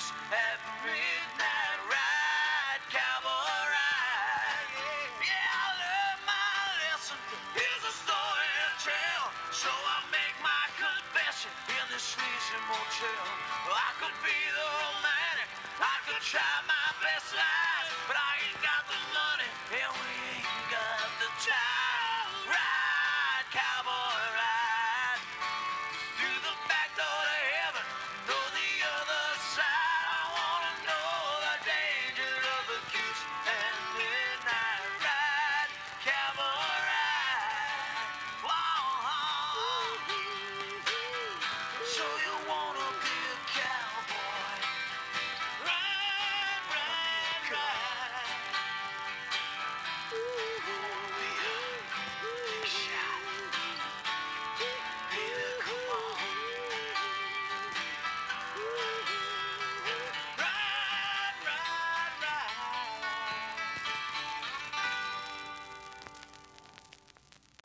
Texas at midnight ride, cowboy ride. Yeah, I learned my lesson. Here's a story to tell. So I make my confession in this sleazy motel. Well, I could be the romantic, I could try my best lies, but I ain't got the money. And